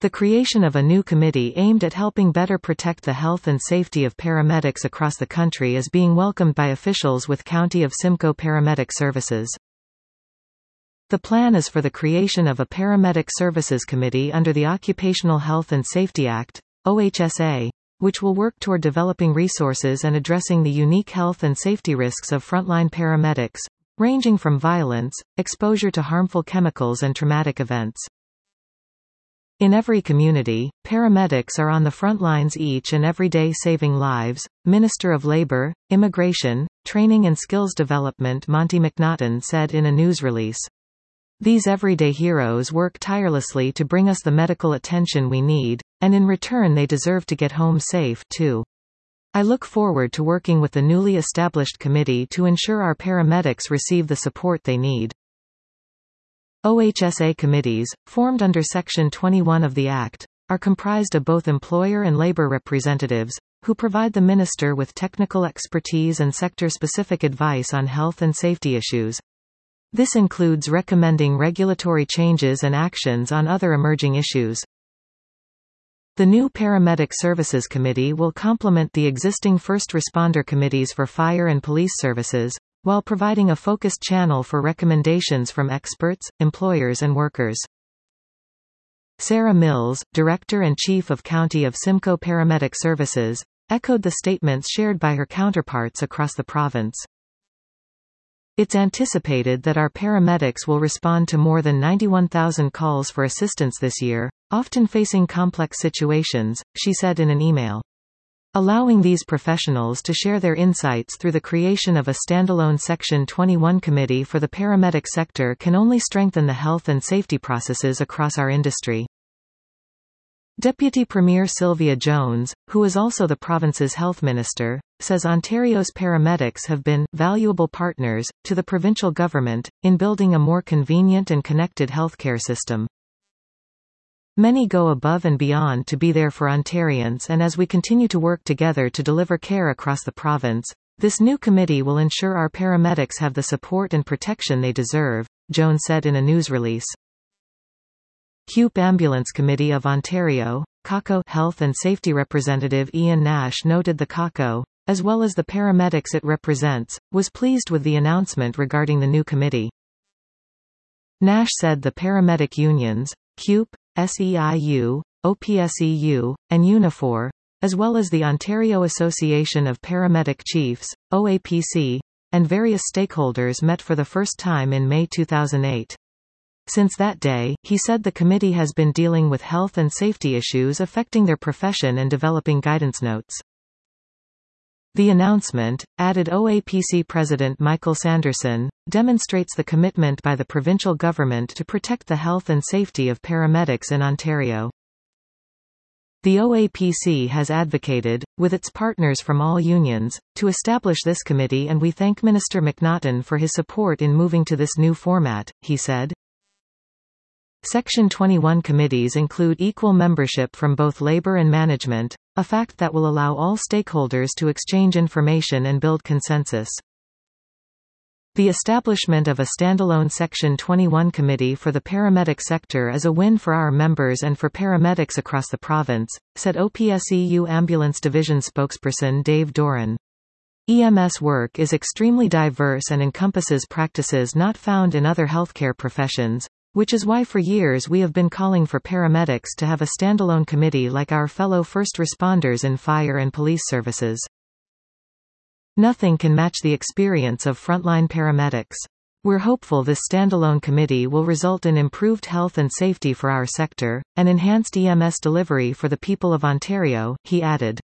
The creation of a new committee aimed at helping better protect the health and safety of paramedics across the country is being welcomed by officials with County of Simcoe Paramedic Services. The plan is for the creation of a Paramedic Services Committee under the Occupational Health and Safety Act, OHSA, which will work toward developing resources and addressing the unique health and safety risks of frontline paramedics, ranging from violence, exposure to harmful chemicals and traumatic events. In every community, paramedics are on the front lines each and every day saving lives, Minister of Labor, Immigration, Training and Skills Development Monty McNaughton said in a news release. These everyday heroes work tirelessly to bring us the medical attention we need, and in return they deserve to get home safe, too. I look forward to working with the newly established committee to ensure our paramedics receive the support they need. OHSA committees, formed under Section 21 of the Act, are comprised of both employer and labor representatives, who provide the minister with technical expertise and sector-specific advice on health and safety issues. This includes recommending regulatory changes and actions on other emerging issues. The new Paramedic Services Committee will complement the existing first responder committees for fire and police services, while providing a focused channel for recommendations from experts, employers and workers. Sarah Mills, Director and Chief of County of Simcoe Paramedic Services, echoed the statements shared by her counterparts across the province. It's anticipated that our paramedics will respond to more than 91,000 calls for assistance this year, often facing complex situations, she said in an email. Allowing these professionals to share their insights through the creation of a standalone Section 21 committee for the paramedic sector can only strengthen the health and safety processes across our industry. Deputy Premier Sylvia Jones, who is also the province's health minister, says Ontario's paramedics have been valuable partners to the provincial government in building a more convenient and connected healthcare system. Many go above and beyond to be there for Ontarians, and as we continue to work together to deliver care across the province, this new committee will ensure our paramedics have the support and protection they deserve, Jones said in a news release. CUPE Ambulance Committee of Ontario, CACO Health and Safety Representative Ian Nash noted the CACO, as well as the paramedics it represents, was pleased with the announcement regarding the new committee. Nash said the paramedic unions, CUPE, SEIU, OPSEU, and Unifor, as well as the Ontario Association of Paramedic Chiefs, OAPC, and various stakeholders met for the first time in May 2008. Since that day, he said the committee has been dealing with health and safety issues affecting their profession and developing guidance notes. The announcement, added OAPC President Michael Sanderson, demonstrates the commitment by the provincial government to protect the health and safety of paramedics in Ontario. The OAPC has advocated, with its partners from all unions, to establish this committee, and we thank Minister McNaughton for his support in moving to this new format, he said. Section 21 committees include equal membership from both labor and management, a fact that will allow all stakeholders to exchange information and build consensus. The establishment of a standalone Section 21 committee for the paramedic sector is a win for our members and for paramedics across the province, said OPSEU Ambulance Division spokesperson Dave Doran. EMS work is extremely diverse and encompasses practices not found in other healthcare professions, which is why for years we have been calling for paramedics to have a standalone committee like our fellow first responders in fire and police services. Nothing can match the experience of frontline paramedics. We're hopeful this standalone committee will result in improved health and safety for our sector, and enhanced EMS delivery for the people of Ontario, he added.